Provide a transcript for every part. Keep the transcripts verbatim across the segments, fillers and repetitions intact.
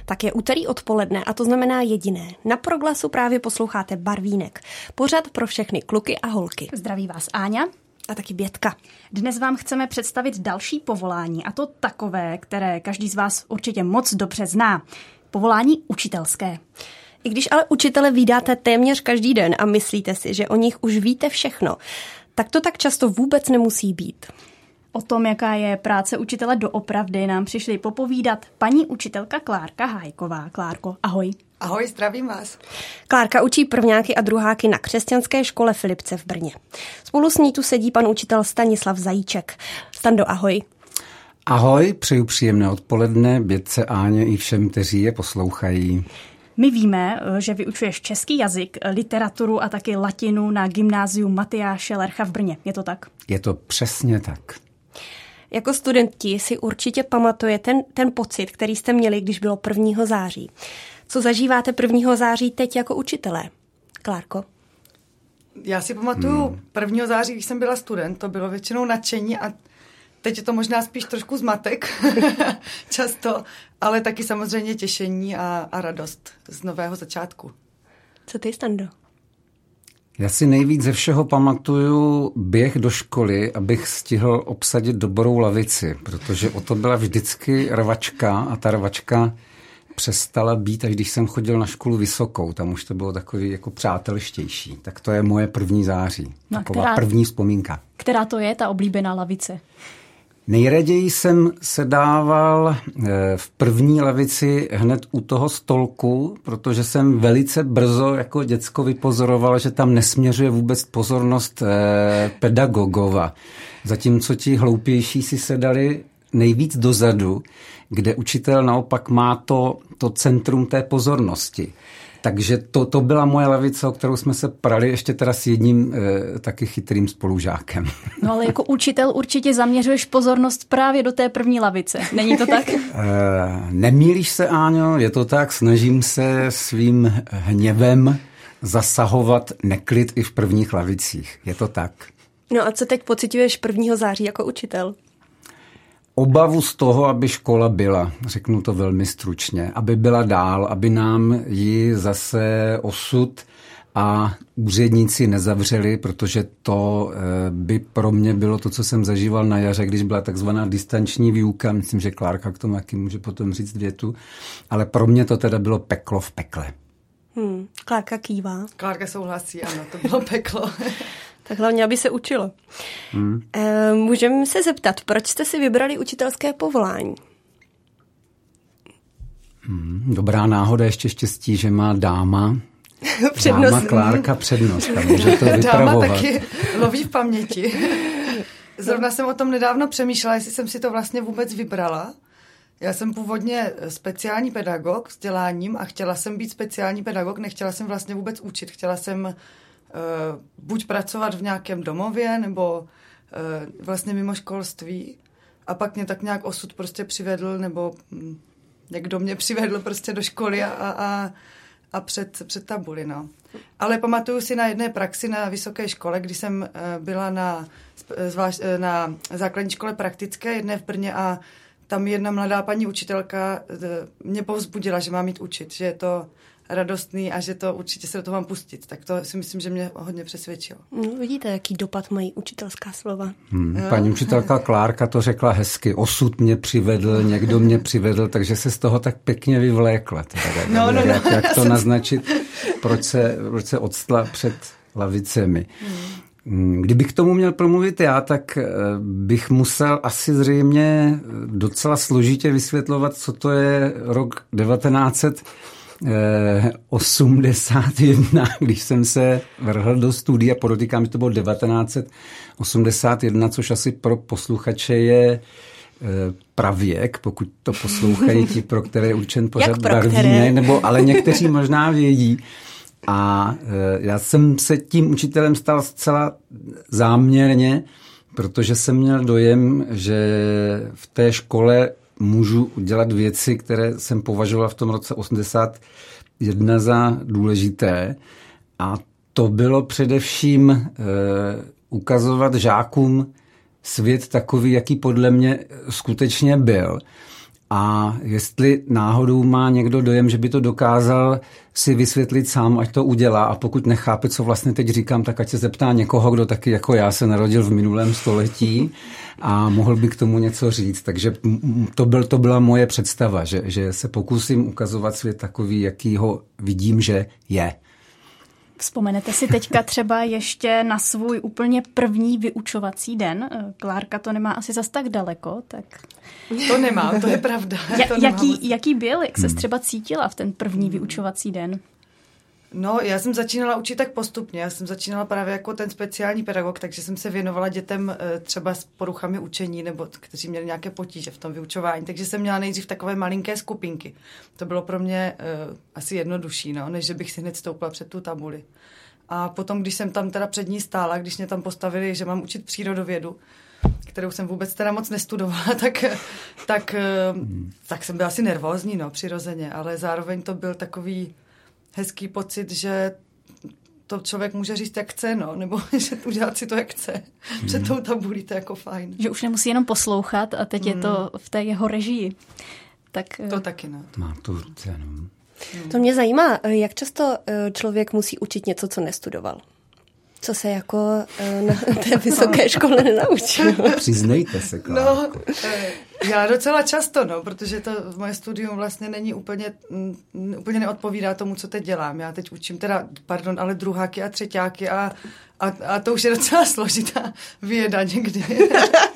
Tak je úterý odpoledne a to znamená jediné. Na Proglasu právě posloucháte Barvínek. Pořad pro všechny kluky a holky. Zdraví vás Áňa. A taky Bětka. Dnes vám chceme představit další povolání, a to takové, které každý z vás určitě moc dobře zná. Povolání učitelské. I když ale učitele vídáte téměř každý den a myslíte si, že o nich už víte všechno, tak to tak často vůbec nemusí být. O tom, jaká je práce učitele doopravdy, nám přišli popovídat paní učitelka Klárka Hájková. Klárko, ahoj. Ahoj, zdravím vás. Klárka učí prvňáky a druháky na křesťanské škole Filipce v Brně. Spolu s ní tu sedí pan učitel Stanislav Zajíček. Stando, ahoj. Ahoj, přeju příjemné odpoledne Bětce, Áně i všem, kteří je poslouchají. My víme, že vyučuješ český jazyk, literaturu a taky latinu na gymnáziu Matyáše Lercha v Brně. Je to tak? Je to přesně tak. Jako studenti si určitě pamatuje ten, ten pocit, který jste měli, když bylo prvního září. Co zažíváte prvního září teď jako učitelé? Klárko? Já si pamatuju hmm. prvního září, když jsem byla student, to bylo většinou nadšení a teď je to možná spíš trošku zmatek, často, ale taky samozřejmě těšení a, a radost z nového začátku. Co ty, Stando? Já si nejvíc ze všeho pamatuju běh do školy, abych stihl obsadit dobrou lavici, protože o to byla vždycky rvačka a ta rvačka přestala být, až když jsem chodil na školu vysokou. Tam už to bylo takový jako přátelštější. Tak to je moje první září. No, taková která, první vzpomínka. Která to je, ta oblíbená lavice? Nejraději jsem sedával v první lavici hned u toho stolku, protože jsem velice brzo jako děcko vypozoroval, že tam nesměřuje vůbec pozornost pedagogova. Zatímco ti hloupější si sedali nejvíc dozadu, kde učitel naopak má to, to centrum té pozornosti. Takže to, to byla moje lavice, o kterou jsme se prali ještě teda s jedním e, taky chytrým spolužákem. No ale jako učitel určitě zaměřuješ pozornost právě do té první lavice. Není to tak? E, nemýlíš se, Áňo, je to tak. Snažím se svým hněvem zasahovat neklid i v prvních lavicích. Je to tak. No a co teď pociťuješ prvního září jako učitel? Obavu z toho, aby škola byla, řeknu to velmi stručně, aby byla dál, aby nám ji zase osud a úředníci nezavřeli, protože to by pro mě bylo to, co jsem zažíval na jaře, když byla takzvaná distanční výuka. Myslím, že Klárka k tomu taky může potom říct větu, ale pro mě to teda bylo peklo v pekle. Hmm, Klárka kývá. Klárka souhlasí, ano, to bylo peklo. Tak hlavně, aby se učilo. Hmm. E, můžeme se zeptat, proč jste si vybrali učitelské povolání? Hmm, dobrá náhoda, ještě štěstí, že má dáma. Přednost. Dáma Klárka přednost. Může to dáma taky loví v paměti. Zrovna jsem o tom nedávno přemýšlela, jestli jsem si to vlastně vůbec vybrala. Já jsem původně speciální pedagog vzděláním a chtěla jsem být speciální pedagog, nechtěla jsem vlastně vůbec učit, chtěla jsem Uh, buď pracovat v nějakém domově, nebo uh, vlastně mimo školství. A pak mě tak nějak osud prostě přivedl, nebo hm, někdo mě přivedl prostě do školy a, a, a před, před tabuli, no. Ale pamatuju si na jedné praxi na vysoké škole, kdy jsem uh, byla na, zvlášť, uh, na základní škole praktické, jedné v Brně a tam jedna mladá paní učitelka uh, mě povzbudila, že mám jít učit, že je to radostný a že to určitě se do toho mám pustit. Tak to si myslím, že mě hodně přesvědčilo. No, vidíte, jaký dopad mají učitelská slova. Hmm, paní učitelka Klárka to řekla hezky. Osud mě přivedl, někdo mě přivedl, takže se z toho tak pěkně vyvlékla. Teda, no, no, jak, no. jak to naznačit, proč se, proč se odstla před lavicemi. Hmm. Kdybych k tomu měl promluvit já, tak bych musel asi zřejmě docela složitě vysvětlovat, co to je rok devatenáct set osmdesát jedna, když jsem se vrhl do studia, podotýkám, že to bylo devatenáct set osmdesát jedna, což asi pro posluchače je pravěk, pokud to poslouchají ti, pro které je určen pořad Barvínek, nebo ale někteří možná vědí. A já jsem se tím učitelem stal zcela záměrně, protože jsem měl dojem, že v té škole můžu udělat věci, které jsem považoval v tom roce osmdesát jedna za důležité. A to bylo především e, ukazovat žákům svět takový, jaký podle mě skutečně byl. A jestli náhodou má někdo dojem, že by to dokázal si vysvětlit sám, ať to udělá, a pokud nechápe, co vlastně teď říkám, tak ať se zeptá někoho, kdo taky jako já se narodil v minulém století a mohl by k tomu něco říct. Takže to, byl, to byla moje představa, že, že se pokusím ukazovat svět takový, jaký ho vidím, že je. Vzpomenete si teďka třeba ještě na svůj úplně první vyučovací den? Klárka to nemá asi zas tak daleko, tak... To nemám, to je pravda. Ja, to jaký, jaký byl, jak se třeba cítila v ten první vyučovací den? No, já jsem začínala učit tak postupně. Já jsem začínala právě jako ten speciální pedagog, takže jsem se věnovala dětem třeba s poruchami učení nebo kteří měli nějaké potíže v tom vyučování. Takže jsem měla nejdřív takové malinké skupinky. To bylo pro mě uh, asi jednodušší, no, než že bych si hned stoupla před tu tabuli. A potom, když jsem tam teda před ní stála, když mě tam postavili, že mám učit přírodovědu, kterou jsem vůbec teda moc nestudovala, tak, tak, tak jsem byla asi nervózní, no, přirozeně, ale zároveň to byl takový hezký pocit, že to člověk může říct, jak chce, no, nebo že udělat si to, jak chce. Mm. Před tou tabulí, to je jako fajn. Že už nemusí jenom poslouchat a teď mm. je to v té jeho režii. Tak, to taky, no. Má to cenu. Mm. To mě zajímá, jak často člověk musí učit něco, co nestudoval. Co se jako na té vysoké škole nenaučil. Přiznejte se, Klárko. No, já docela často, no, protože to moje studium vlastně není úplně, úplně neodpovídá tomu, co teď dělám. Já teď učím teda, pardon, ale druháky a třeťáky a, a, a to už je docela složitá věda někdy.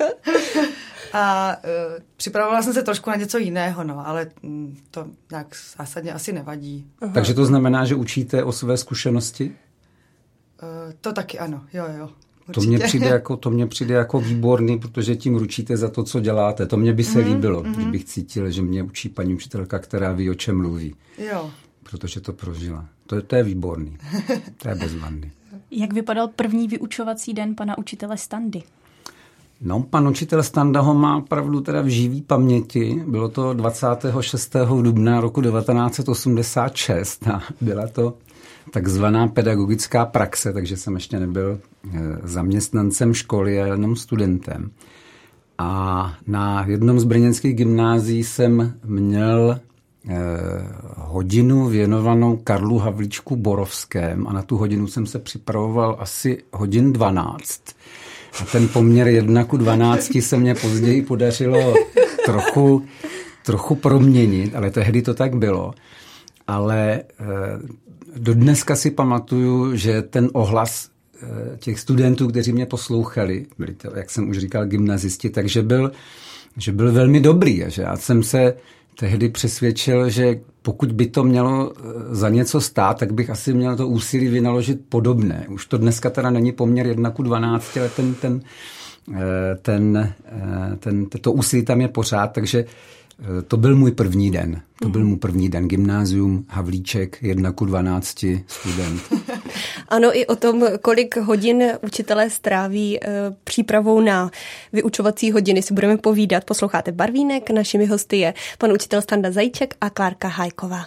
A uh, připravovala jsem se trošku na něco jiného, no, ale mm, to nějak zásadně asi nevadí. Aha. Takže to znamená, že učíte o své zkušenosti? Uh, to taky ano, jo, jo. To mně, přijde jako, to mně přijde jako výborný, protože tím ručíte za to, co děláte. To mně by se mm, líbilo, mm. kdybych cítil, že mě učí paní učitelka, která ví, o čem mluví. Jo. Protože to prožila. To, to je výborný. To je bezvadný. Jak vypadal první vyučovací den pana učitele Standy? No, pan učitel Standa ho má opravdu teda v živý paměti. Bylo to dvacátého šestého dubna roku devatenáct set osmdesát šest a byla to takzvaná pedagogická praxe, takže jsem ještě nebyl zaměstnancem školy, ale jenom studentem. A na jednom z brněnských gymnázií jsem měl eh, hodinu věnovanou Karlu Havlíčku Borovském a na tu hodinu jsem se připravoval asi hodin dvanáct. A ten poměr jedna ku dvanácti se mě později podařilo trochu, trochu proměnit, ale tehdy to tak bylo. Ale eh, do dneska si pamatuju, že ten ohlas eh, těch studentů, kteří mě poslouchali, byli to, jak jsem už říkal, gymnazisti, takže byl, že byl velmi dobrý. A že já jsem se tehdy přesvědčil, že pokud by to mělo za něco stát, tak bych asi měl to úsilí vynaložit podobné. Už to dneska teda není poměr jedna ku dvanácti, ale ten, ten, ten, ten, ten, to úsilí tam je pořád, takže to byl můj první den. To byl můj první den. Gymnázium, Havlíček, jedna ku dvanácti, student. Ano, i o tom, kolik hodin učitelé stráví e, přípravou na vyučovací hodiny, si budeme povídat. Posloucháte Barvínek, našimi hosty je pan učitel Standa Zajíček a Klárka Hájková.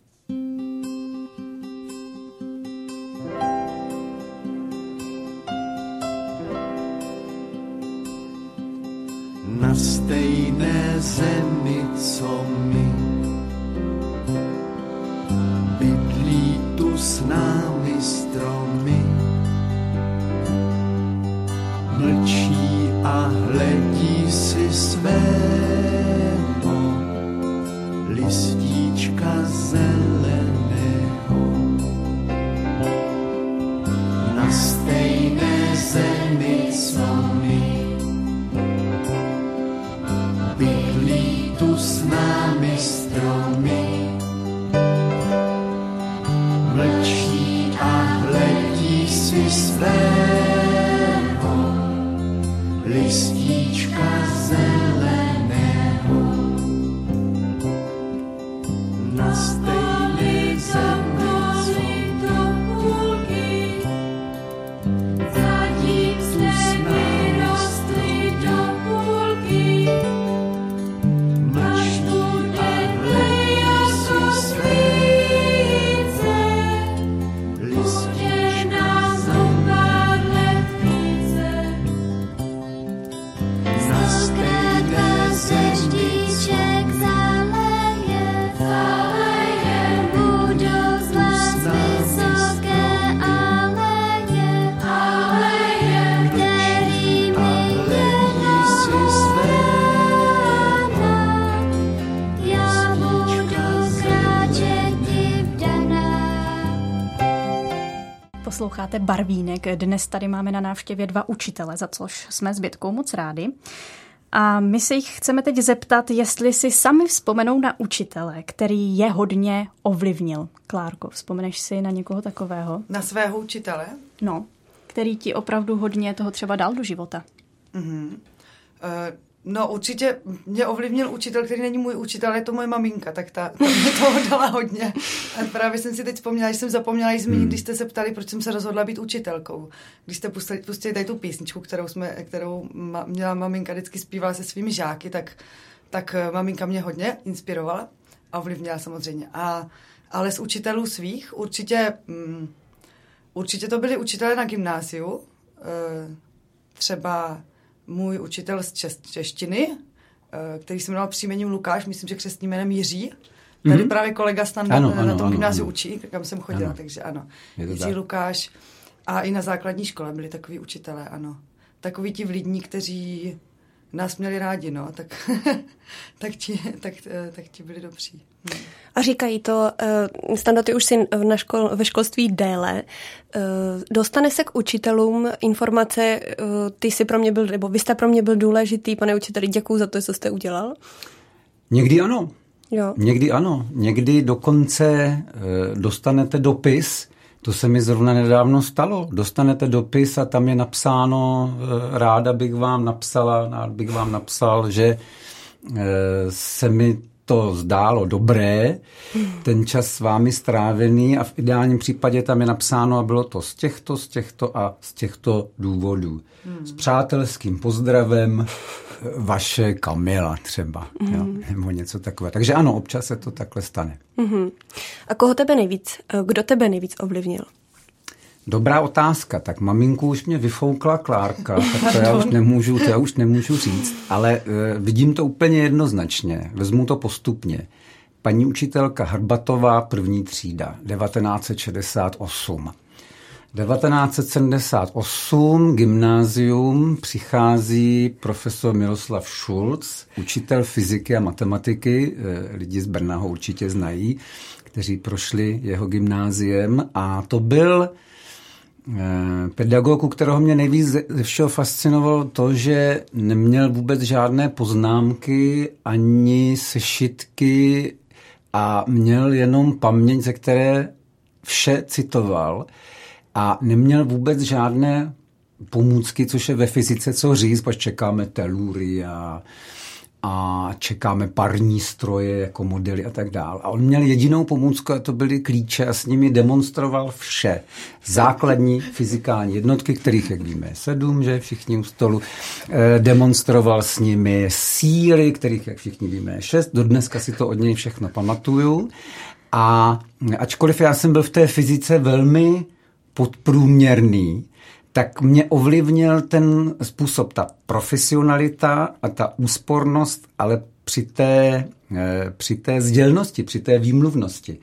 Na stejné zemi, co my, bydlí tu s námi stromy, mlčí a hledí si svého listíčka zeleného. Na stejné zemi, co my, bydlí tu s námi stromy, mlčí a hledí si svého listíčka zeleného. Na stejné zemi, co my, tu s námi stromy, mlčí a hledí Posloucháte Barvínek. Dnes tady máme na návštěvě dva učitele, za což jsme s Bětkou moc rádi. A my se jich chceme teď zeptat, jestli si sami vzpomenou na učitele, který je hodně ovlivnil. Klárko, vzpomeneš si na někoho takového? Na svého učitele? No, který ti opravdu hodně toho třeba dal do života. Mm-hmm. Uh, no určitě mě ovlivnil učitel, který není můj učitel, je to moje maminka, tak ta, ta mě toho dala hodně. A právě jsem si teď vzpomněla, že jsem zapomněla jí zmínit, hmm. když jste se ptali, proč jsem se rozhodla být učitelkou. Když jste pustili, pustili tady tu písničku, kterou, jsme, kterou ma, měla maminka vždycky zpívala se svými žáky, tak, tak maminka mě hodně inspirovala a ovlivnila samozřejmě. A, ale z učitelů svých určitě, mm, určitě to byli učitelé na gymnáziu, e, třeba můj učitel z čes- češtiny, který se jmenoval příjmením Lukáš, myslím, že křestním jménem Jiří. Tady mm-hmm. právě kolega Standa ano, na ano, tom gymnáziu ano. učí, kam jsem chodila, ano. takže ano. Jiří tak. Lukáš. A i na základní škole byli takový učitelé, ano. Takoví ti vlídní, kteří nás měli rádi, no, tak, tak, ti, tak, tak ti byli dobří. Hmm. A říkají to, uh, Stando, ty už jsi na škol, ve školství déle, uh, dostane se k učitelům informace, uh, ty jsi pro mě byl, nebo vy jste pro mě byl důležitý, pane učiteli, děkuju za to, co jste udělal? Někdy ano. Jo. Někdy ano. Někdy dokonce uh, dostanete dopis, to se mi zrovna nedávno stalo. Dostanete dopis a tam je napsáno, uh, ráda bych vám napsala, rád bych vám napsal, že uh, se mi to zdálo dobré, ten čas s vámi strávený a v ideálním případě tam je napsáno a bylo to z těchto, z těchto a z těchto důvodů. Hmm. S přátelským pozdravem vaše Kamila třeba, hmm. jo, nebo něco takové. Takže ano, občas se to takhle stane. Hmm. A koho tebe nejvíc, kdo tebe nejvíc ovlivnil? Dobrá otázka, tak maminku už mě vyfoukla Klárka, tak to já už nemůžu, to já už nemůžu říct, ale uh, vidím to úplně jednoznačně, vezmu to postupně. Paní učitelka Hrbatová, první třída, devatenáct set šedesát osm. devatenáct set sedmdesát osm, gymnázium, přichází profesor Miroslav Šulc, učitel fyziky a matematiky, lidi z Brna ho určitě znají, kteří prošli jeho gymnáziem a to byl pedagog, u kterého mě nejvíc ze všeho fascinovalo to, že neměl vůbec žádné poznámky ani sešitky a měl jenom paměť, ze které vše citoval a neměl vůbec žádné pomůcky, což je ve fyzice co říct, protože čekáme telury a, a čekáme parní stroje jako modely a tak dále. A on měl jedinou pomůcku a to byly klíče a s nimi demonstroval vše. Základní fyzikální jednotky, kterých, jak víme, je sedm, že všichni u stolu. E, demonstroval s nimi síly, kterých, jak všichni víme, je šest. Dodneska si to od něj všechno pamatuju. A ačkoliv já jsem byl v té fyzice velmi podprůměrný, tak mě ovlivnil ten způsob, ta profesionalita a ta úspornost, ale při té, při té sdělnosti, při té výmluvnosti.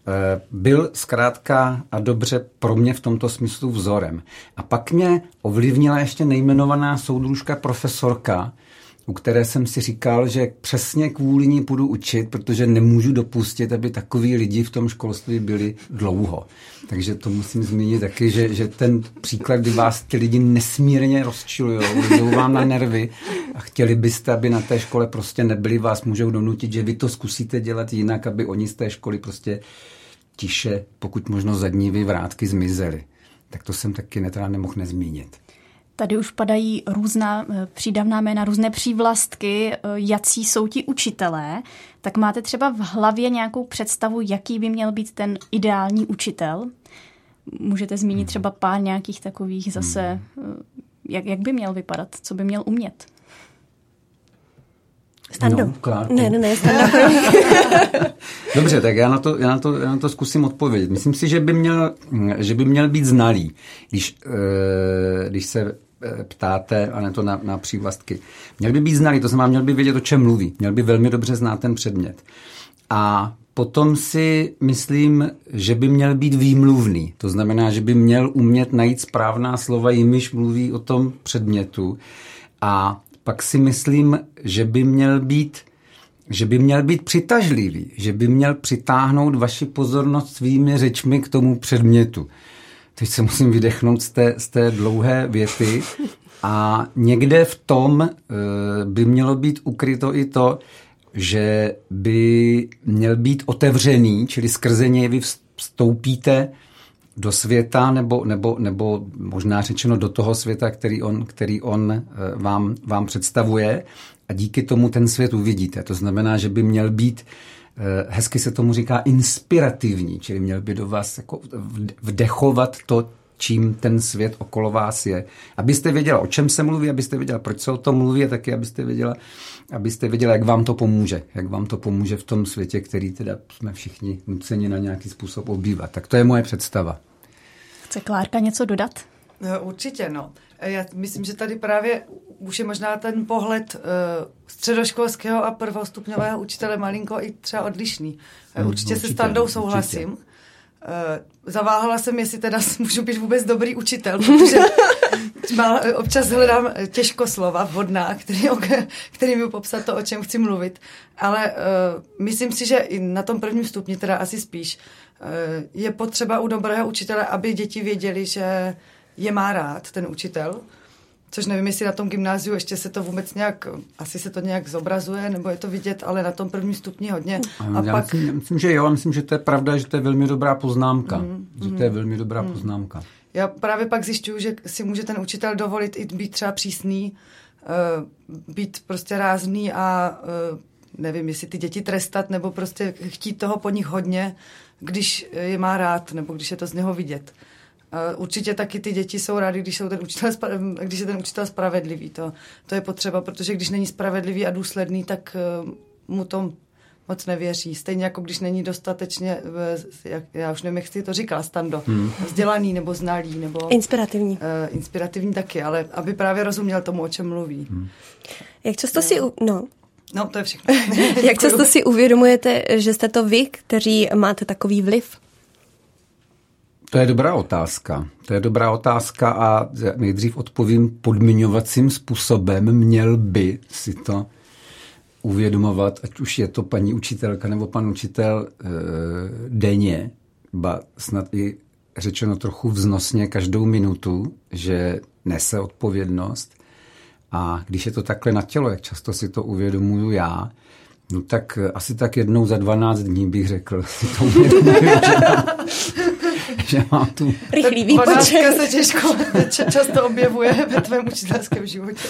Byl zkrátka a dobře pro mě v tomto smyslu vzorem. A pak mě ovlivnila ještě nejmenovaná soudružka profesorka, u které jsem si říkal, že přesně kvůli ní půjdu učit, protože nemůžu dopustit, aby takoví lidi v tom školství byli dlouho. Takže to musím zmínit taky, že, že ten příklad, kdy vás ty lidi nesmírně rozčilujou, jdou vám na nervy a chtěli byste, aby na té škole prostě nebyli, vás můžou donutit, že vy to zkusíte dělat jinak, aby oni z té školy prostě tiše, pokud možno zadní vrátky zmizely. Tak to jsem taky netrá nemohl nezmínit. Tady už padají různá přídavná jména, různé přívlastky, jací jsou ti učitelé. Tak máte třeba v hlavě nějakou představu, jaký by měl být ten ideální učitel? Můžete zmínit třeba pár nějakých takových zase, jak, jak by měl vypadat, co by měl umět? Stando. No, ne, ne, ne, Stando. Dobře, tak já na, to, já, na to, já na to zkusím odpovědět. Myslím si, že by měl, že by měl být znalý, když, když se ptáte, a ne to na, na přívlastky. Měl by být znalý, to znamená, měl by vědět, o čem mluví. Měl by velmi dobře znát ten předmět. A potom si myslím, že by měl být výmluvný. To znamená, že by měl umět najít správná slova, jimiž mluví o tom předmětu. A pak si myslím, že by měl být, že by měl být přitažlivý, že by měl přitáhnout vaši pozornost svými řečmi k tomu předmětu. teď se musím vydechnout z té, z té dlouhé věty a někde v tom by mělo být ukryto i to, že by měl být otevřený, čili skrze něj vy vstoupíte do světa, nebo, nebo, nebo možná řečeno do toho světa, který on, který on vám, vám představuje a díky tomu ten svět uvidíte. To znamená, že by měl být, hezky se tomu říká, inspirativní, čili měl by do vás jako vdechovat to, čím ten svět okolo vás je. Abyste věděla, o čem se mluví, abyste věděla, proč se o tom mluví a taky abyste věděla, abyste věděla, jak vám to pomůže. Jak vám to pomůže v tom světě, který teda jsme všichni nuceni na nějaký způsob obývat. Tak to je moje představa. Chce Klárka něco dodat? No, určitě, no. Já myslím, že tady právě už je možná ten pohled uh, středoškolského a prvostupňového učitele malinko i třeba odlišný. Hmm, určitě, určitě se Standou souhlasím. Určitě. Uh, zaváhala jsem, jestli teda můžu být vůbec dobrý učitel, protože občas hledám těžko slova vhodná, který, který mi popsat to, o čem chci mluvit. Ale uh, myslím si, že i na tom prvním stupni, teda asi spíš, uh, je potřeba u dobrého učitele, aby děti věděli, že je má rád ten učitel, což nevím, jestli na tom gymnáziu ještě se to vůbec nějak, asi se to nějak zobrazuje, nebo je to vidět, ale na tom prvním stupni hodně. A já pak... myslím, myslím, že jo, myslím, že to je pravda, že to je velmi dobrá poznámka. Mm, že to je velmi dobrá mm. poznámka. Já právě pak zjišťuju, že si může ten učitel dovolit i být třeba přísný, uh, být prostě rázný a uh, nevím, jestli ty děti trestat, nebo prostě chtít toho po nich hodně, když je má rád, nebo když je to z něho vidět. Uh, určitě taky ty děti jsou rádi, když, jsou ten učitel, když je ten učitel spravedlivý. To, to je potřeba, protože když není spravedlivý a důsledný, tak uh, mu to moc nevěří. Stejně jako když není dostatečně, jak, já už nevím, jak jsi to říkala, Stando, hmm. vzdělaný nebo znalý. Nebo, inspirativní. Uh, inspirativní taky, ale aby právě rozuměl tomu, o čem mluví. Hmm. Jak často no. si... No. No, to je všechno. Jak často si uvědomujete, že jste to vy, kteří máte takový vliv? To je dobrá otázka. To je dobrá otázka a nejdřív odpovím podmiňovacím způsobem. Měl by si to uvědomovat, ať už je to paní učitelka nebo pan učitel e, denně, ba snad i řečeno trochu vznosně každou minutu, že nese odpovědnost. A když je to takhle na tělo, jak často si to uvědomuju já, no tak asi tak jednou za dvanáct dní bych řekl, si to uvědomuju, že mám, že mám tu... Rychlý výpočet. se těžko často objevuje ve tvém učitelském životě.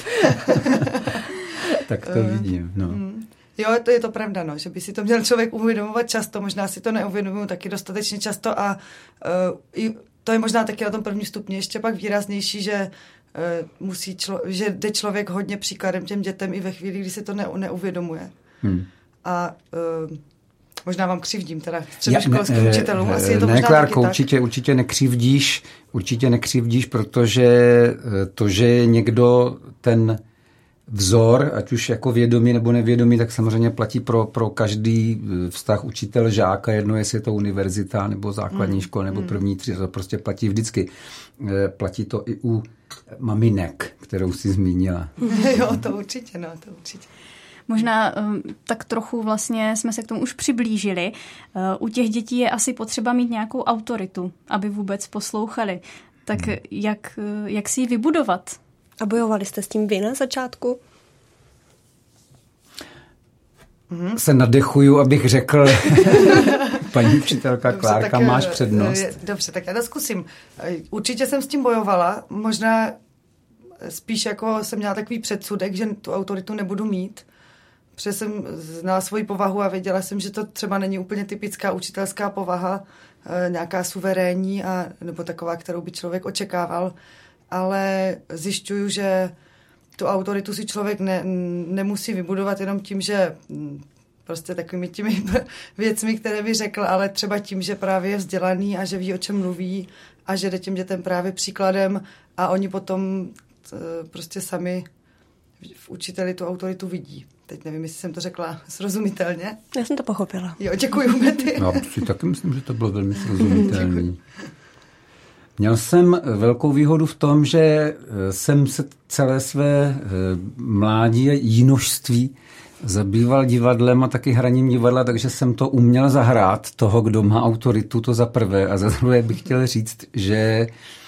Tak to vidím, no. Jo, to je to pravda, no, že by si to měl člověk uvědomovat často, možná si to neuvědomuju taky dostatečně často a uh, i to je možná taky na tom prvním stupni ještě pak výraznější, že uh, musí člo, že jde člověk hodně příkladem těm dětem i ve chvíli, kdy si to ne, neuvědomuje. Hmm. A uh, možná vám křivdím, teda středoškolským učitelům. Asi je to ne, možná Klárko, taky určitě, tak. určitě nekřivdíš, určitě nekřivdíš, protože to, že je někdo ten vzor, ať už jako vědomý nebo nevědomý, tak samozřejmě platí pro, pro každý vztah učitel-žák a jedno, jestli je to univerzita nebo základní mm. škola nebo první třída, to prostě platí vždycky. Platí to i u maminek, kterou jsi zmínila. Jo, to určitě, no, to určitě. Možná tak trochu vlastně jsme se k tomu už přiblížili. U těch dětí je asi potřeba mít nějakou autoritu, aby vůbec poslouchali. Tak hmm. jak, jak si ji vybudovat? A bojovali jste s tím vy na začátku? Hmm. Se nadechuju, abych řekl, paní učitelka Klárka, tak, máš přednost. Dobře, tak já to zkusím. Určitě jsem s tím bojovala, možná spíš jako jsem měla takový předsudek, že tu autoritu nebudu mít, protože jsem znala svoji povahu a věděla jsem, že to třeba není úplně typická učitelská povaha, nějaká suverénní, a, nebo taková, kterou by člověk očekával, ale zjišťuju, že tu autoritu si člověk ne, nemusí vybudovat jenom tím, že prostě takovými těmi věcmi, které by řekl, ale třeba tím, že právě je vzdělaný a že ví, o čem mluví a že jde těm dětem právě příkladem a oni potom prostě sami v učiteli tu autoritu vidí. Teď nevím, jestli jsem to řekla srozumitelně. Já jsem to pochopila. Jo, děkuju, Betty. Já si taky myslím, že to bylo velmi srozumitelné. Měl jsem velkou výhodu v tom, že jsem se celé své mládí a jinožství zabýval divadlem a taky hraním divadla, takže jsem to uměl zahrát, toho, kdo má autoritu, to za prvé. A za druhé bych chtěl říct, že e,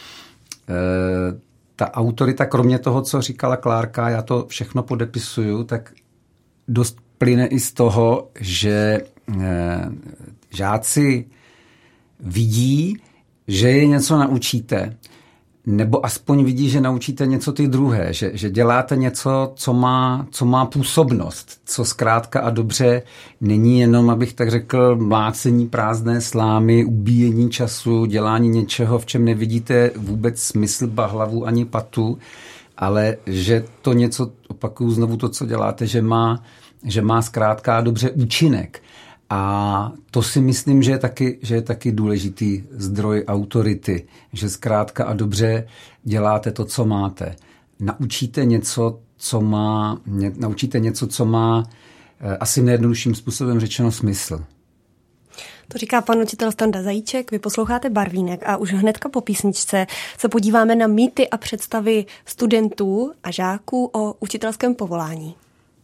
ta autorita, kromě toho, co říkala Klárka, já to všechno podepisuju, tak dost plyne i z toho, že e, žáci vidí, že je něco naučíte, nebo aspoň vidí, že naučíte něco ty druhé, že, že děláte něco, co má, co má působnost, co zkrátka a dobře není jenom, abych tak řekl, mlácení prázdné slámy, ubíjení času, dělání něčeho, v čem nevidíte vůbec smysl, ba hlavu ani patu, ale že to něco, opakuju znovu to, co děláte, že má, že má zkrátka a dobře účinek. A to si myslím, že je taky, že je taky důležitý zdroj autority, že zkrátka a dobře děláte to, co máte. Naučíte něco, co má, ně, naučíte něco, co má eh, asi nejjednodušším způsobem řečeno smysl. To říká pan učitel Standa Zajíček, vy posloucháte Barvínek a už hnedka po písničce se podíváme na mýty a představy studentů a žáků o učitelském povolání.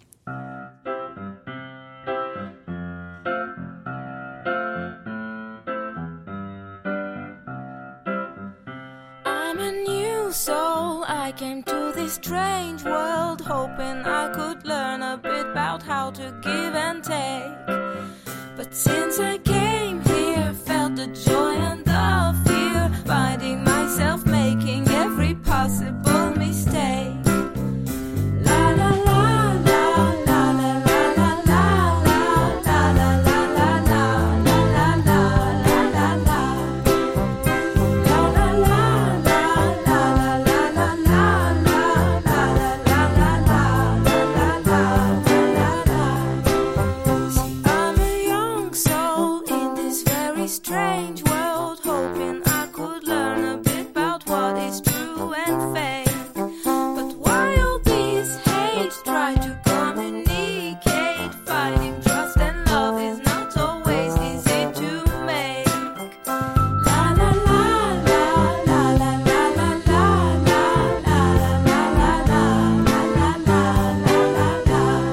So I came to this strange world hoping I could learn a bit about how to give and take. But since I came here, felt the joy and the fear, finding myself making every possible mistake. La la la la la la la la la la la la la la la la la la. Strange world, hoping I could learn a bit about what is true and fake. But while these hate try to communicate, finding trust and love is not always easy to make. La la la la la la la la la la la la la la la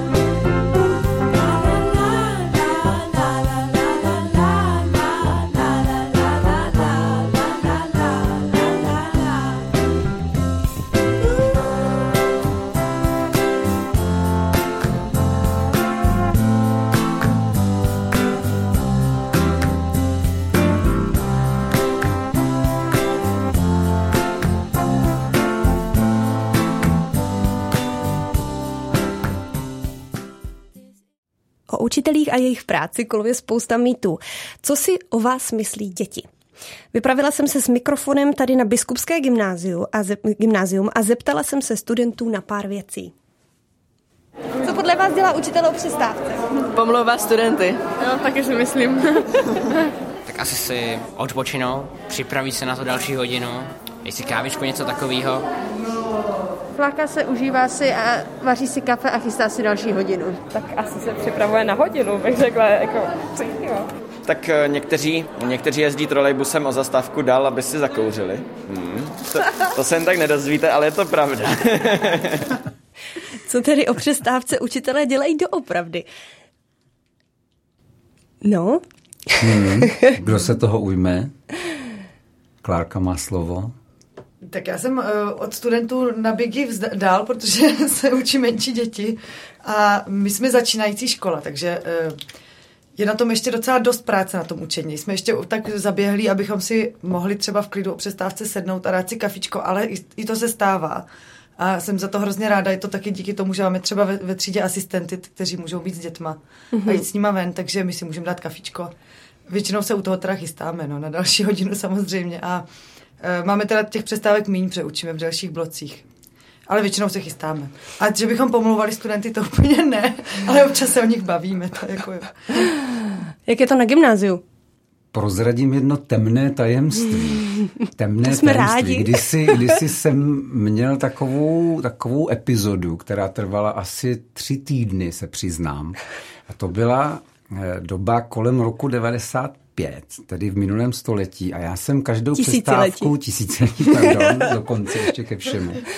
O učitelích a jejich práci koluje spousta mýtů. Co si o vás myslí děti? Vypravila jsem se s mikrofonem tady na Biskupské gymnáziu a ze, gymnázium a zeptala jsem se studentů na pár věcí. Co podle vás dělá učitel o přestávce? Pomlouvá studenty. Jo, taky si myslím. Tak asi si odpočinou, připraví se na tu další hodinu, jestli kávičku, něco takového. Fláká se, užívá si a vaří si kafe a chystá si další hodinu. Tak asi se připravuje na hodinu, bych řekla, jako, jo. Tak někteří, někteří jezdí trolejbusem o zastávku dál, aby si zakouřili. Hmm. To, to se jen tak nedozvíte, ale je to pravda. Co tedy o přestávce učitelé dělají doopravdy? No? Hmm. Kdo se toho ujme? Klárka má slovo. Tak já jsem uh, od studentů na Bigi dál, protože se učí menší děti a my jsme začínající škola, takže uh, je na tom ještě docela dost práce na tom učení. Jsme ještě tak zaběhlí, abychom si mohli třeba v klidu o přestávce sednout a dát si kafičko, ale i, i to se stává. A jsem za to hrozně ráda, je to taky díky tomu, že máme třeba ve, ve třídě asistenty, kteří můžou být s dětma mm-hmm. a jít s nima ven, takže my si můžeme dát kafičko. Většinou se u toho teda chystáme, no, na další hodinu samozřejmě a e, máme teda těch přestávek míň, protože učíme v dalších blocích. Ale většinou se chystáme. A že bychom pomlouvali studenty, to úplně ne, ale občas se o nich bavíme. To jako jo. Jak je to na gymnáziu? Prozradím jedno temné tajemství. Temné jsme tajemství. rádi. Kdysi, kdysi jsem měl takovou, takovou epizodu, která trvala asi tři týdny, se přiznám. A to byla doba kolem roku devadesát pět, tedy v minulém století. A já jsem každou Tisíciletí. přestávku, tisíciletí, pardon, dokonce ještě ke všemu.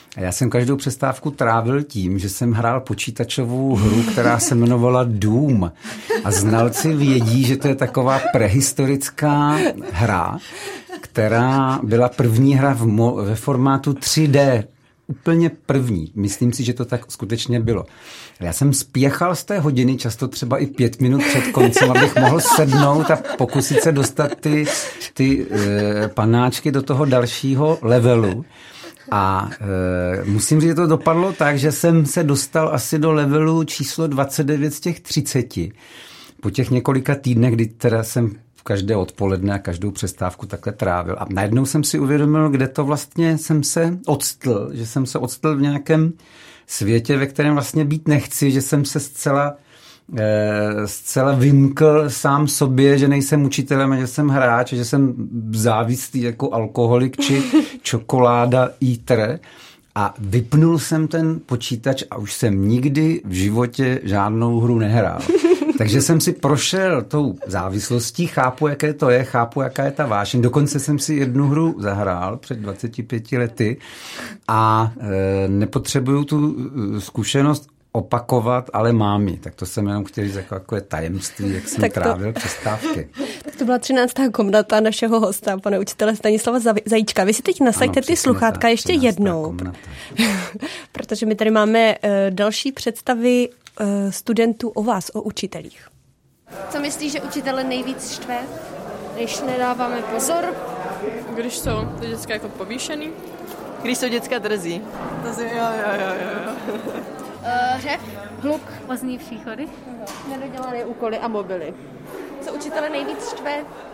A já jsem každou přestávku trávil tím, že jsem hrál počítačovou hru, která se jmenovala Doom. A znalci vědí, že to je taková prehistorická hra, která byla první hra v mo- ve formátu tři dé. Úplně první. Myslím si, že to tak skutečně bylo. Já jsem spěchal z té hodiny, často třeba i pět minut před koncem, abych mohl sednout a pokusit se dostat ty, ty e, panáčky do toho dalšího levelu. A e, musím říct, že to dopadlo tak, že jsem se dostal asi do levelu číslo dvacet devět z těch třiceti. Po těch několika týdnech, kdy teda jsem každé odpoledne a každou přestávku takhle trávil. A najednou jsem si uvědomil, kde to vlastně jsem se odstl, že jsem se odstl v nějakém světě, ve kterém vlastně být nechci, že jsem se zcela, eh, zcela vymkl sám sobě, že nejsem učitelem a že jsem hráč, že jsem závislý jako alkoholik či čokoláda eater. A vypnul jsem ten počítač a už jsem nikdy v životě žádnou hru nehrál. Takže jsem si prošel tou závislostí, chápu, jaké to je, chápu, jaká je ta vášeň. Dokonce jsem si jednu hru zahrál před dvaceti pěti lety a e, nepotřebuju tu zkušenost opakovat, ale mám ji. Tak to jsem jenom chtěl říct jako, jako je tajemství, jak jsem tak to, trávil přestávky. Tak to byla třináctá komnata našeho hosta, pane učitele Stanislava Zajíčka. Vy si teď nasaďte ty sluchátka tak, ještě jednou, protože my tady máme uh, další představy uh, studentů o vás, o učitelích. Co myslíš, že učitele nejvíc štve, když nedáváme pozor? Když jsou ty děcka jako povýšený. Když jsou děcka drzí. To si, jo, jo, jo, jo. Uh, řev, hluk, pozdní příchody, nedodělané úkoly a mobily. Co učitele nejvíc štve?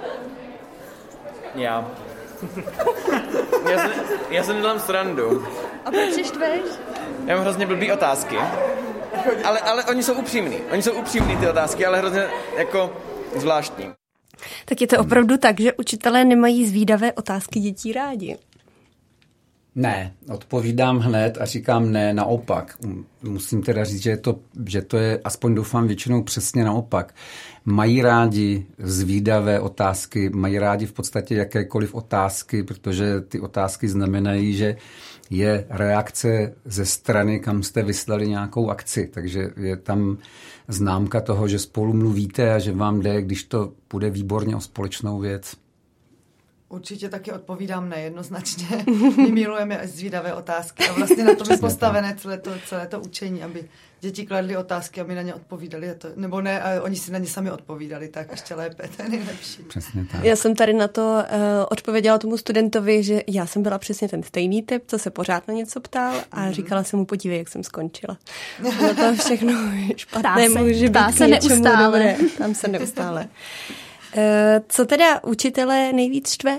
Já. já, jsem, já jsem dělám srandu. A proč se štveš? Já mám hrozně blbý otázky, ale, ale oni jsou upřímní. Oni jsou upřímní ty otázky, ale hrozně jako zvláštní. Tak je to opravdu tak, že učitelé nemají zvídavé otázky dětí rádi? Ne, odpovídám hned a říkám ne, naopak. Musím teda říct, že, je to, že to je, aspoň doufám, většinou přesně naopak. Mají rádi zvídavé otázky, mají rádi v podstatě jakékoliv otázky, protože ty otázky znamenají, že je reakce ze strany, kam jste vyslali nějakou akci. Takže je tam známka toho, že spolu mluvíte a že vám jde, když to půjde výborně o společnou věc. Určitě taky odpovídám nejednoznačně. My milujeme až zvídavé otázky a vlastně na to je postavené celé to, celé to učení, aby děti kladly otázky a my na ně odpovídali. To, nebo ne, a oni si na ně sami odpovídali, tak ještě lépe, to je nejlepší. Přesně tak. Já jsem tady na to uh, odpověděla tomu studentovi, že já jsem byla přesně ten stejný typ, co se pořád na něco ptal a mm. říkala jsem mu, podívej, jak jsem skončila. Na to všechno špatné se, může být se neustále. Dobré. Tam se neustále. Uh, co teda učitele nejvíc štve?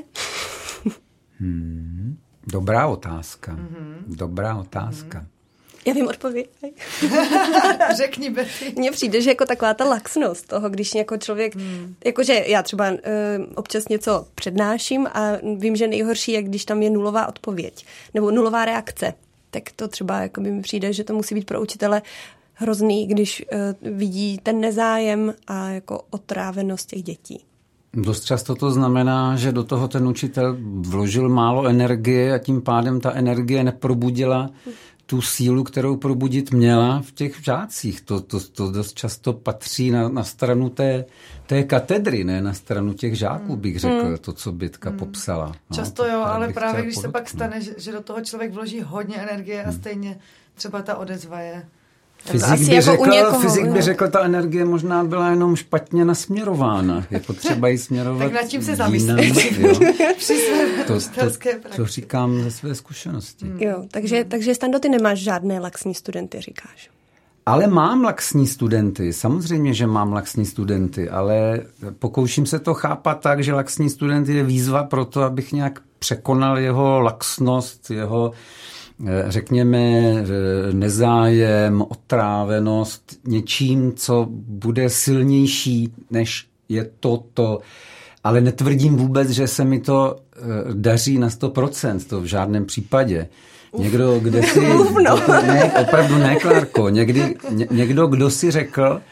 Hmm, dobrá otázka. Mm-hmm. Dobrá otázka. Mm-hmm. Já vím odpověď. Řekni, Betty. Mně přijde, že jako taková ta laxnost toho, když jako člověk, hmm. jakože já třeba uh, občas něco přednáším a vím, že nejhorší je, když tam je nulová odpověď nebo nulová reakce. Tak to třeba jako by mi přijde, že to musí být pro učitele hrozný, když uh, vidí ten nezájem a jako otrávenost těch dětí. Dost často to znamená, že do toho ten učitel vložil málo energie a tím pádem ta energie neprobudila tu sílu, kterou probudit měla v těch žácích. To, to, to dost často patří na, na stranu té, té katedry, ne na stranu těch žáků, bych řekl, mm. to, co Bětka mm. popsala. No, často jo, ale právě když podotknout. Se pak stane, že, že do toho člověk vloží hodně energie a mm. stejně třeba ta odezva je... Fyzik by, jako řekl, někoho, fyzik by řekl, ta energie možná byla jenom špatně nasměrována. Je potřeba ji směrovat. Tak nad tím se zamyslím. To, to, to říkám ze své zkušenosti. Mm. Jo, takže, takže Stando, ty nemáš žádné laxní studenty, říkáš. Ale mám laxní studenty, samozřejmě, že mám laxní studenty, ale pokouším se to chápat tak, že laxní student je výzva pro to, abych nějak překonal jeho laxnost, jeho řekněme nezájem, otrávenost něčím, co bude silnější, než je toto. Ale netvrdím vůbec, že se mi to daří na sto procent, to v žádném případě. Někdo, kde si... Uf, no. Ne, opravdu ne, Klárko. Někdy, ně, někdo, kdo si řekl,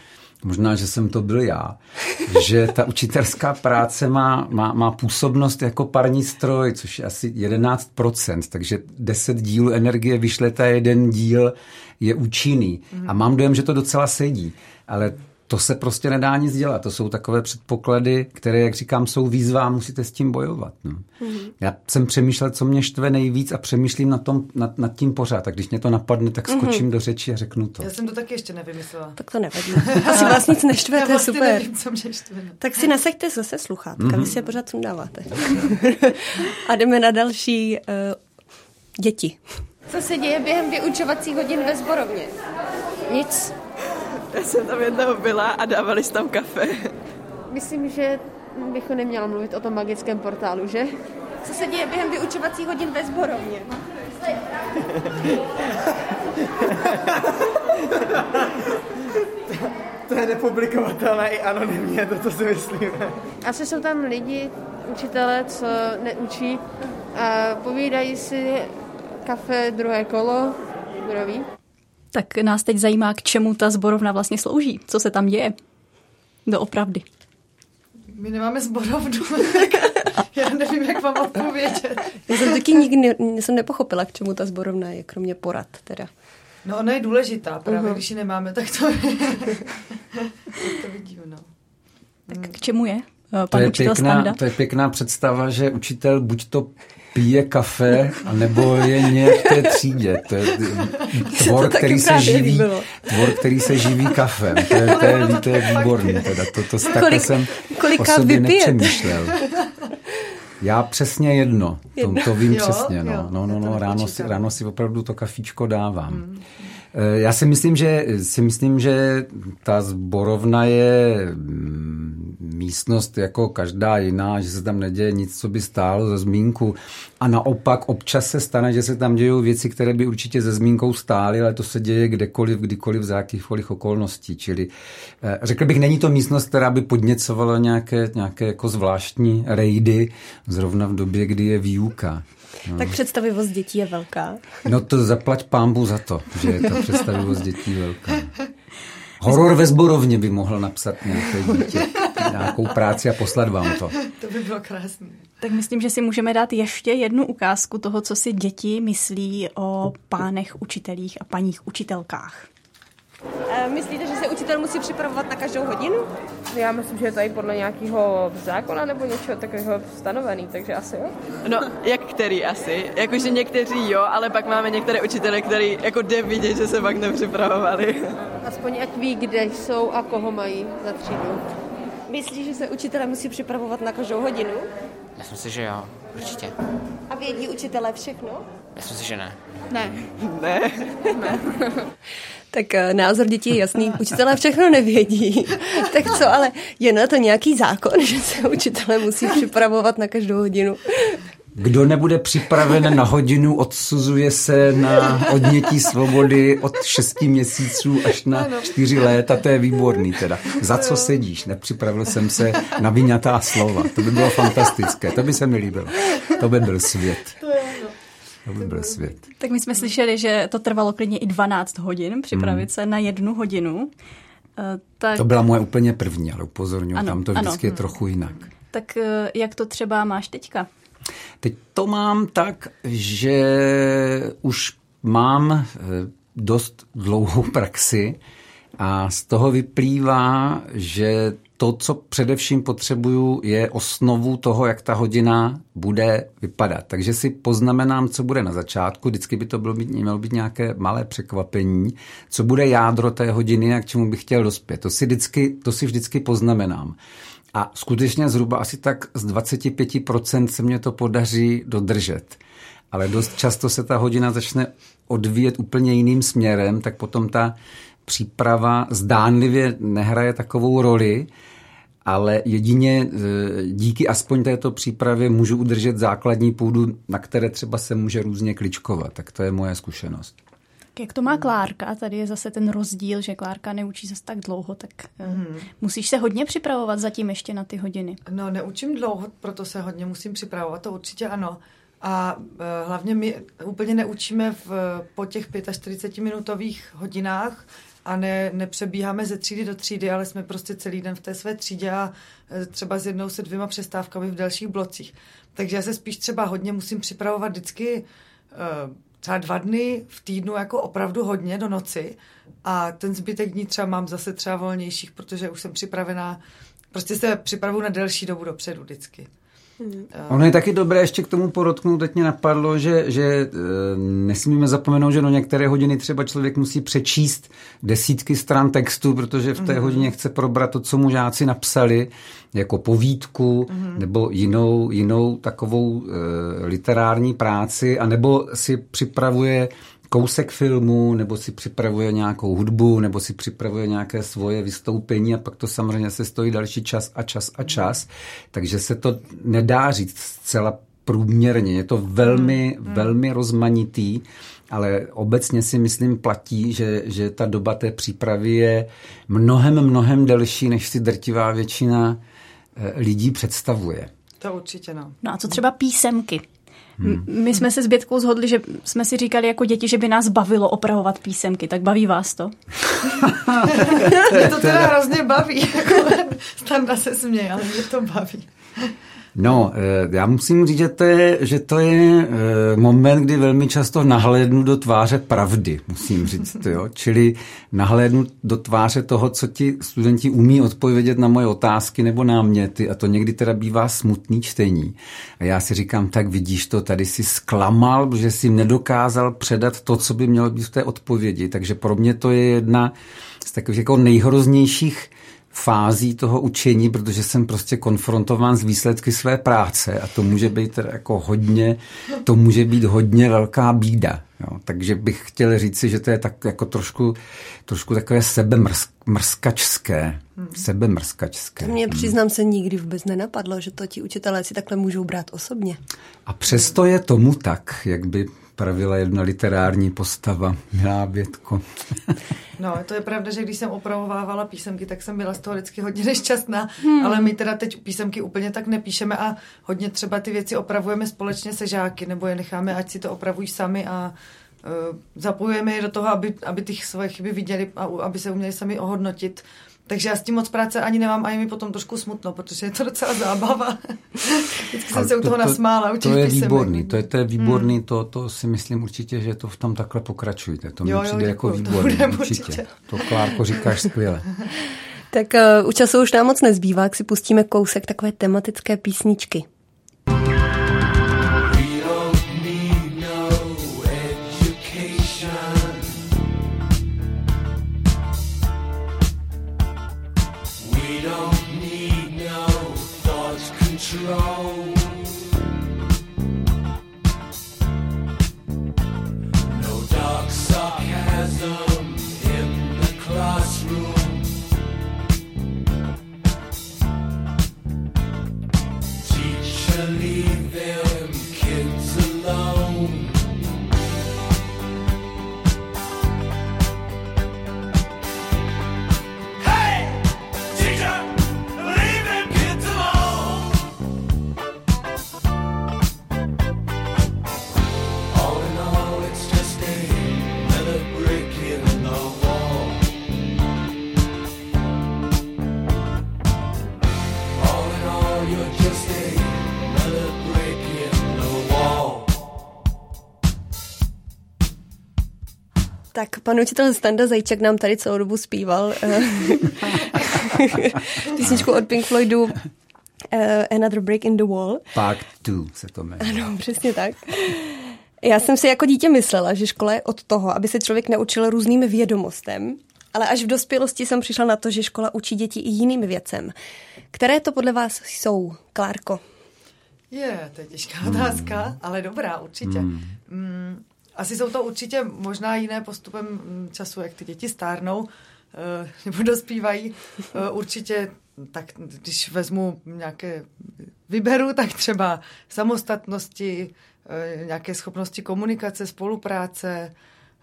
možná, že jsem to byl já, že ta učitelská práce má, má, má působnost jako parní stroj, což je asi jedenáct procent, takže deset dílů energie vyšlete, jeden díl je účinný. Mm. A mám dojem, že to docela sedí, ale to se prostě nedá nic dělat. To jsou takové předpoklady, které, jak říkám, jsou výzva a musíte s tím bojovat. No. Mm-hmm. Já jsem přemýšlel, co mě štve nejvíc a přemýšlím nad, tom, nad, nad tím pořád. Tak když mě to napadne, tak skočím mm-hmm. do řeči a řeknu to. Já jsem to taky ještě nevymyslela. Tak to nevadí. Asi vás nic neštve, to je vlastně super. Nevím, co mě štve. Tak si nasaďte zase sluchátka, mm-hmm. vy si je pořád sundáváte. A jdeme na další uh, děti. Co se děje během vyučovacích hodin ve sborovně? Nic. Já jsem tam jednou byla a dávali tam kafe. Myslím, že bychom neměla mluvit o tom magickém portálu, že? Co se děje během vyučovacích hodin ve sborovně? To je nepublikovatelné i anonymně, to, co si myslíme. Asi jsou tam lidi, učitelé, co neučí a povídají si kafe, druhé kolo, kdo ví. Tak nás teď zajímá, k čemu ta sborovna vlastně slouží. Co se tam děje? Doopravdy. My nemáme sborovnu. Já nevím, jak vám odpovědět. Já jsem taky nikdy ne, jsem nepochopila, k čemu ta sborovna je, kromě porad teda. No ona je důležitá, právě uh-huh. když ji nemáme, tak to, to vidím, no. Tak k čemu je? Pan to, je pěkná, Standa? to je pěkná představa, že učitel buď to pije kafe, nebo je nějak v té třídě. To je tvor, to který se živí, tvor, který se živí kafem. To je, to je, to je výborný. Teda. To, to, to takhle jsem o sobě nepřemýšlel. Já přesně jedno. To, to vím jo, přesně. No, jo, no, no, no, ráno, si, ráno si opravdu to kafíčko dávám. Hmm. Já si myslím, že, si myslím, že ta sborovna je místnost jako každá jiná, že se tam neděje nic, co by stálo za zmínku. A naopak občas se stane, že se tam dějou věci, které by určitě ze zmínkou stály, ale to se děje kdekoliv, kdykoliv, za jakýchkoliv okolností. Čili řekl bych, není to místnost, která by podněcovala nějaké, nějaké jako zvláštní rejdy, zrovna v době, kdy je výuka. No. Tak představivost dětí je velká. No to zaplať pánbu za to, že je ta představivost dětí velká. Horor ve sborovně by mohl napsat nějaké dítě, nějakou práci a poslat vám to. To by bylo krásné. Tak myslím, že si můžeme dát ještě jednu ukázku toho, co si děti myslí o pánech učitelích a paních učitelkách. Myslíte, že se učitel musí připravovat na každou hodinu? Já myslím, že je to i podle nějakého zákona nebo něčeho takového stanovený, takže asi jo. No, jak který asi? Jakože někteří jo, ale pak máme některé učitele, který jako jde vidět, že se pak nepřipravovali. Aspoň ať ví, kde jsou a koho mají za třídu. Myslíš, že se učitelé musí připravovat na každou hodinu? Myslím si, že jo, určitě. A vědí učitelé všechno? Myslím si, že ne. Ne. Ne? Ne. Tak názor dětí je jasný. Učitelé všechno nevědí. Tak co, ale je na to nějaký zákon, že se učitelé musí připravovat na každou hodinu? Kdo nebude připraven na hodinu, odsuzuje se na odnětí svobody od šesti měsíců až na čtyři let a to je výborný teda. Za co sedíš? Nepřipravil jsem se na vyňatá slova. To by bylo fantastické. To by se mi líbilo. To by byl svět. To by byl svět. Tak my jsme slyšeli, že to trvalo klidně i dvanáct hodin připravit hmm. se na jednu hodinu. Tak... To byla moje úplně první, ale upozorňuji, tam to vždycky ano. je trochu jinak. Tak jak to třeba máš teďka? Teď to mám tak, že už mám dost dlouhou praxi a z toho vyplývá, že to, co především potřebuju, je osnovu toho, jak ta hodina bude vypadat. Takže si poznamenám, co bude na začátku. Vždycky by to bylo být, mělo být nějaké malé překvapení, co bude jádro té hodiny a k čemu bych chtěl dospět. To si vždycky, to si vždycky poznamenám. A skutečně zhruba asi tak z dvacet pět procent se mě to podaří dodržet. Ale dost často se ta hodina začne odvíjet úplně jiným směrem, tak potom ta příprava zdánlivě nehraje takovou roli, ale jedině díky aspoň této přípravě můžu udržet základní půdu, na které třeba se může různě kličkovat. Tak to je moje zkušenost. Jak to má Klárka? Tady je zase ten rozdíl, že Klárka neučí zase tak dlouho, tak hmm. musíš se hodně připravovat zatím ještě na ty hodiny. No, neučím dlouho, proto se hodně musím připravovat, to určitě ano. A e, hlavně my úplně neučíme v, po těch čtyřiceti pětiminutových hodinách a ne, nepřebíháme ze třídy do třídy, ale jsme prostě celý den v té své třídě a třeba s jednou se dvěma přestávkami v dalších blocích. Takže já se spíš třeba hodně musím připravovat vždycky třeba dva dny v týdnu jako opravdu hodně do noci a ten zbytek dní třeba mám zase třeba volnějších, protože už jsem připravená, prostě se připravuju na delší dobu dopředu vždycky. Hmm. Ono je taky dobré ještě k tomu podotknout, teď mě napadlo, že, že e, nesmíme zapomenout, že no některé hodiny třeba člověk musí přečíst desítky stran textu, protože v té hmm. hodině chce probrat to, co mu žáci napsali, jako povídku hmm. nebo jinou, jinou takovou e, literární práci, anebo si připravuje kousek filmu, nebo si připravuje nějakou hudbu, nebo si připravuje nějaké svoje vystoupení a pak to samozřejmě se stojí další čas a čas a čas. Takže se to nedá říct zcela průměrně. Je to velmi, hmm. velmi rozmanitý, ale obecně si myslím platí, že, že ta doba té přípravy je mnohem, mnohem delší, než si drtivá většina lidí představuje. To určitě no. No a co třeba písemky? Hmm. My jsme se s Bětkou shodli, že jsme si říkali jako děti, že by nás bavilo opravovat písemky. Tak baví vás to? Mě to teda hrozně baví. Standa se směje, ale mě to baví. No, já musím říct, že to je, že to je moment, kdy velmi často nahlédnu do tváře pravdy, musím říct. Jo? Čili nahlédnu do tváře toho, co ti studenti umí odpovědět na moje otázky nebo náměty a to někdy teda bývá smutný čtení. A já si říkám, tak vidíš to, tady si zklamal, protože si nedokázal předat to, co by mělo být v té odpovědi. Takže pro mě to je jedna z takových jako nejhroznějších fází toho učení, protože jsem prostě konfrontován s výsledky své práce a to může být jako hodně, to může být hodně velká bída. Jo. Takže bych chtěl říci, že to je tak jako trošku, trošku takové sebemrskačské. Sebemrskačské. Mně přiznám se nikdy vůbec nenapadlo, že to ti učitelé si takhle můžou brát osobně. A přesto je tomu tak, jak by pravila jedna literární postava, milá Bětko. No, to je pravda, že když jsem opravovávala písemky, tak jsem byla z toho vždycky hodně nešťastná, hmm. ale my teda teď písemky úplně tak nepíšeme a hodně třeba ty věci opravujeme společně se žáky, nebo je necháme, ať si to opravují sami a uh, zapojujeme je do toho, aby, aby ty svoje chyby viděli a aby se uměli sami ohodnotit. Takže já s tím moc práce ani nemám a je mi potom trošku smutno, protože je to docela zábava. Vždycky jsem se u toho nasmála. U těch to je písemek. výborný, to je, to je výborný, hmm. to, to si myslím určitě, že to v tom takhle pokračujte. To mi přijde jako výborný, to určitě. určitě. To, Klárko, říkáš skvěle. Tak uh, u času už nám moc nezbývá, jak si pustíme kousek takové tematické písničky. Tak pan učitel Standa Zajíček nám tady celou dobu zpíval písničku od Pink Floydu uh, Another Break in the Wall. Part two se to jmenuje. Ano, přesně tak. Já jsem si jako dítě myslela, že škola je od toho, aby se člověk naučil různým vědomostem, ale až v dospělosti jsem přišla na to, že škola učí děti i jiným věcem. Které to podle vás jsou, Klárko? Je, to je těžká otázka, hmm. ale dobrá, určitě. Hmm. Mm, asi jsou to určitě možná jiné postupem času, jak ty děti stárnou nebo dospívají. Určitě, tak když vezmu nějaké vyberu, tak třeba samostatnosti, nějaké schopnosti komunikace, spolupráce,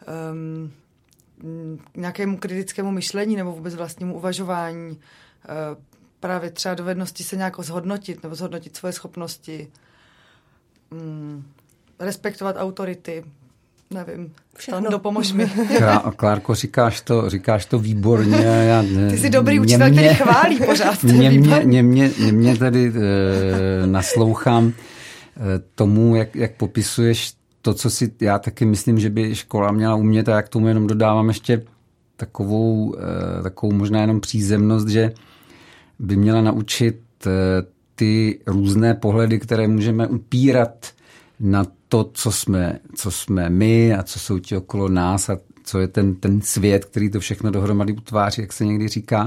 nějakému kritickému myšlení nebo vůbec vlastnímu uvažování, právě třeba dovednosti se nějak zhodnotit nebo zhodnotit svoje schopnosti, respektovat autority, Nevím. Stando, pomož mi. Klárko, říkáš to, říkáš to výborně. Já, Ty jsi dobrý učitel, který chválí pořád. Mě, mě, mě, mě, mě tady e, naslouchám e, tomu, jak, jak popisuješ to, co si já taky myslím, že by škola měla umět, a jak tomu jenom dodávám ještě takovou, e, takovou možná jenom přízemnost, že by měla naučit e, ty různé pohledy, které můžeme upírat na to, co jsme, co jsme my a co jsou ti okolo nás a co je ten, ten svět, který to všechno dohromady utváří, jak se někdy říká.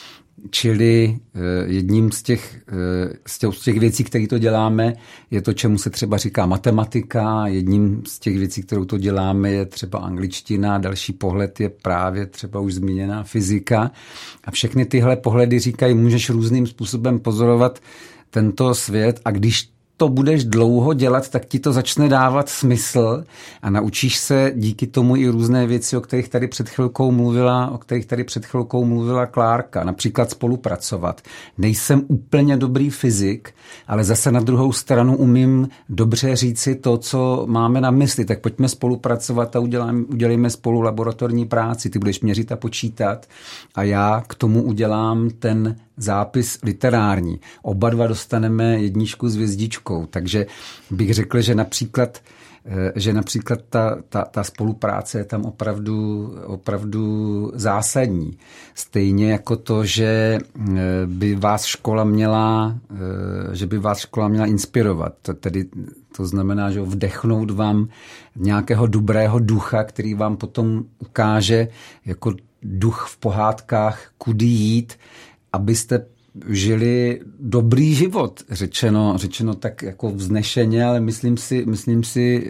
Čili jedním z těch, z těch, z těch věcí, které to děláme, je to, čemu se třeba říká matematika. Jedním z těch věcí, kterou to děláme, je třeba angličtina. Další pohled je právě třeba už zmíněná fyzika. A všechny tyhle pohledy říkají, můžeš různým způsobem pozorovat tento svět, a když to budeš dlouho dělat, tak ti to začne dávat smysl a naučíš se díky tomu i různé věci, o kterých tady před chvilkou mluvila, o kterých tady před chvilkou mluvila Klárka. Například spolupracovat. Nejsem úplně dobrý fyzik, ale zase na druhou stranu umím dobře říci to, co máme na mysli. Tak pojďme spolupracovat a udělám, udělejme spolu laboratorní práci. Ty budeš měřit a počítat a já k tomu udělám ten zápis literární. Oba dva dostaneme jedničku s hvězdičkou, takže bych řekl, že například, že například ta, ta, ta spolupráce je tam opravdu, opravdu zásadní. Stejně jako to, že by vás škola měla, že by vás škola měla inspirovat. To, tedy, to znamená, že vdechnout vám nějakého dobrého ducha, který vám potom ukáže jako duch v pohádkách, kudy jít, abyste žili dobrý život, řečeno, řečeno tak jako vznešeně, ale myslím si, myslím si,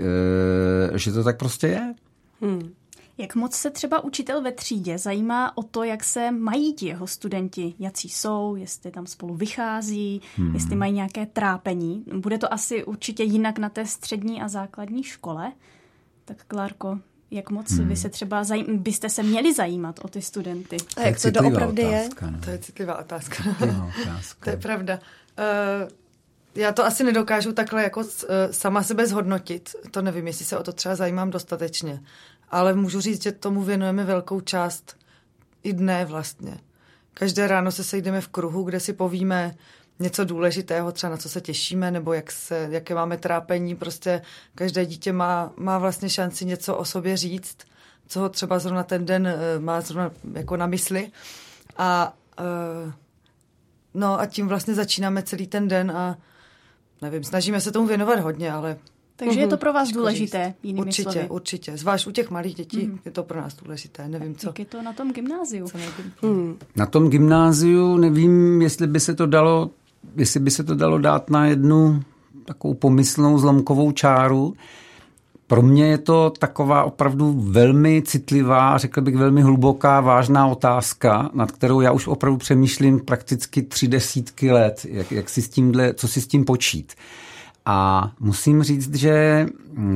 že to tak prostě je. Hmm. Jak moc se třeba učitel ve třídě zajímá o to, jak se mají ti jeho studenti, jací jsou, jestli tam spolu vychází, hmm. jestli mají nějaké trápení. Bude to asi určitě jinak na té střední a základní škole. Tak Klárko, jak moc hmm. vy se třeba zajím, byste se měli zajímat o ty studenty? A jak to doopravdy je? No. To je citlivá otázka. otázka. To je pravda. Uh, já to asi nedokážu takhle jako uh, sama sebe zhodnotit. To nevím, jestli se o to třeba zajímám dostatečně. Ale můžu říct, že tomu věnujeme velkou část i dne vlastně. Každé ráno se sejdeme v kruhu, kde si povíme něco důležitého, třeba na co se těšíme, nebo jak se, jaké máme trápení. Prostě každé dítě má, má vlastně šanci něco o sobě říct, co ho třeba zrovna ten den uh, má zrovna jako na mysli. A, uh, no a tím vlastně začínáme celý ten den a nevím, snažíme se tomu věnovat hodně, ale... Takže je to pro vás důležité, jinými určitě, slovy. Určitě, určitě. Zvlášť u těch malých dětí mm. je to pro nás důležité. Nevím, co. Jak je to na tom gymnáziu? Hmm. Na tom gymnáziu nevím, jestli by se to dalo, jestli by se to dalo dát na jednu takovou pomyslnou zlomkovou čáru. Pro mě je to taková opravdu velmi citlivá, řekl bych velmi hluboká, vážná otázka, nad kterou já už opravdu přemýšlím prakticky tři desítky let, jak, jak si s tímhle, co si s tím počít. A musím říct, že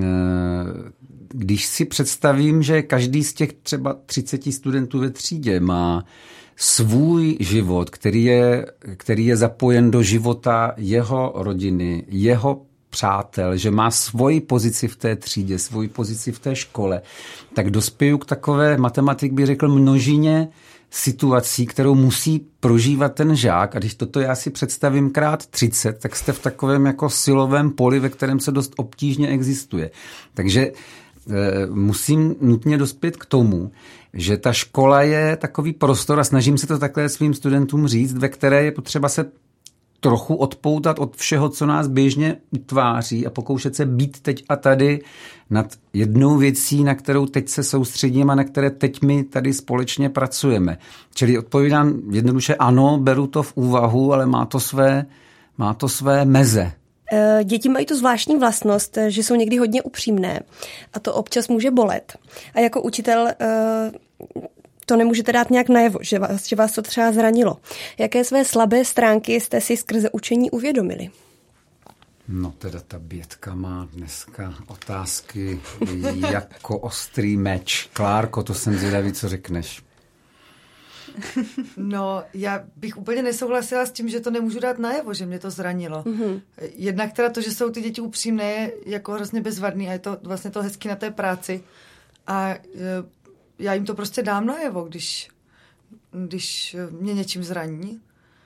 když si představím, že každý z těch třeba třiceti studentů ve třídě má svůj život, který je, který je zapojen do života jeho rodiny, jeho přátel, že má svoji pozici v té třídě, svoji pozici v té škole, tak dospěju k takové, matematik by řekl, množině situací, kterou musí prožívat ten žák. A když toto já si představím krát třicet, tak jste v takovém jako silovém poli, ve kterém se dost obtížně existuje. Takže e, musím nutně dospět k tomu, že ta škola je takový prostor, a snažím se to takhle svým studentům říct, ve které je potřeba se trochu odpoutat od všeho, co nás běžně utváří a pokoušet se být teď a tady nad jednou věcí, na kterou teď se soustředím a na které teď my tady společně pracujeme. Čili odpovídám jednoduše ano, beru to v úvahu, ale má to své, má to své meze. Děti mají tu zvláštní vlastnost, že jsou někdy hodně upřímné a to občas může bolet. A jako učitel to nemůžete dát nějak najevo, že vás, že vás to třeba zranilo. Jaké své slabé stránky jste si skrze učení uvědomili? No teda ta Bětka má dneska otázky jako ostrý meč. Klárko, to jsem zvědavý, co řekneš. No, já bych úplně nesouhlasila s tím, že to nemůžu dát najevo, že mě to zranilo. Mm-hmm. Jednak teda to, že jsou ty děti upřímné, je jako hrozně bezvadný a je to vlastně to hezky na té práci. A já jim to prostě dám najevo, když, když mě něčím zraní.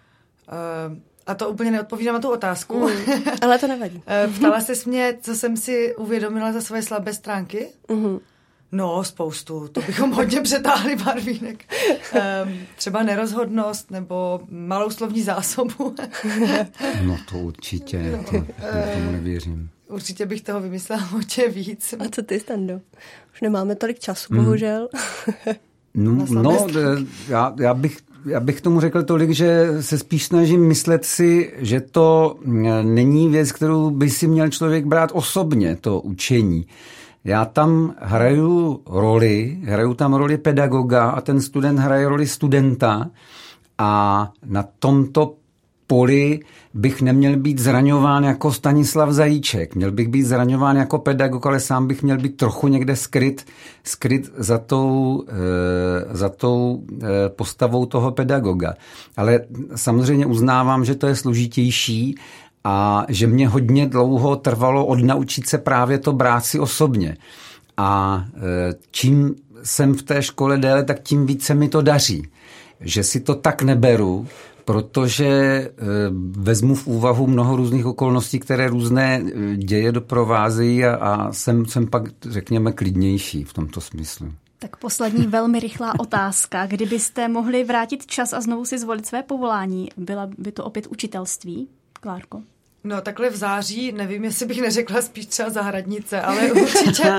A to úplně neodpovídám na tu otázku. Mm, ale to nevadí. Ptala ses mě, co jsem si uvědomila za svoje slabé stránky? Mm-hmm. No, spoustu. To bychom hodně přetáhli, Barvínek. Um, třeba nerozhodnost nebo malou slovní zásobu. No to určitě, no, to, tomu nevěřím. Určitě bych toho vymyslela hodně víc. A co ty, Stando? Už nemáme tolik času, mm. bohužel. No, no já, já bych Já bych tomu řekl tolik, že se spíš snažím myslet si, že to není věc, kterou by si měl člověk brát osobně, to učení. Já tam hraju roli, hraju tam roli pedagoga a ten student hraje roli studenta a na tomto poli bych neměl být zraňován jako Stanislav Zajíček. Měl bych být zraňován jako pedagog, ale sám bych měl být trochu někde skryt, skryt za tou, e, za tou e, postavou toho pedagoga. Ale samozřejmě uznávám, že to je složitější a že mě hodně dlouho trvalo odnaučit se právě to brát si osobně. A e, čím jsem v té škole déle, tak tím více mi to daří. Že si to tak neberu, protože e, vezmu v úvahu mnoho různých okolností, které různé děje doprovázejí a, a jsem, jsem pak, řekněme, klidnější v tomto smyslu. Tak poslední velmi rychlá otázka. Kdybyste mohli vrátit čas a znovu si zvolit své povolání, byla by to opět učitelství? Klárko? No takhle v září, nevím, jestli bych neřekla spíš třeba zahradnice, ale určitě,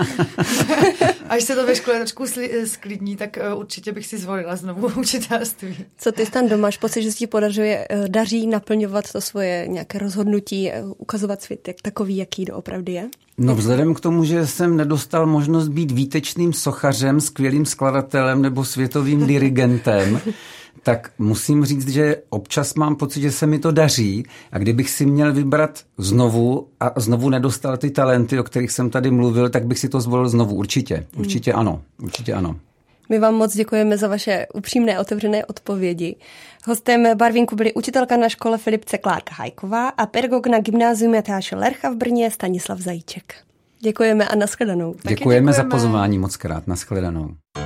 až se to ve škole trošku sklidní, tak určitě bych si zvolila znovu učitelství. Co ty tam doma, máš pocit, že si ti podařuje, daří naplňovat to svoje nějaké rozhodnutí, ukazovat svět jak takový, jaký doopravdy je? No vzhledem k tomu, že jsem nedostal možnost být výtečným sochařem, skvělým skladatelem nebo světovým dirigentem, tak musím říct, že občas mám pocit, že se mi to daří a kdybych si měl vybrat znovu a znovu nedostal ty talenty, o kterých jsem tady mluvil, tak bych si to zvolil znovu. Určitě, určitě hmm. ano, určitě ano. My vám moc děkujeme za vaše upřímné, otevřené odpovědi. Hostem Barvínku byli učitelka na škole Filipce Klárka Hajková a pedagog na gymnáziu Matyáše Lercha v Brně Stanislav Zajíček. Děkujeme a nashledanou. Děkujeme, děkujeme za pozvání moc krát, nashledanou.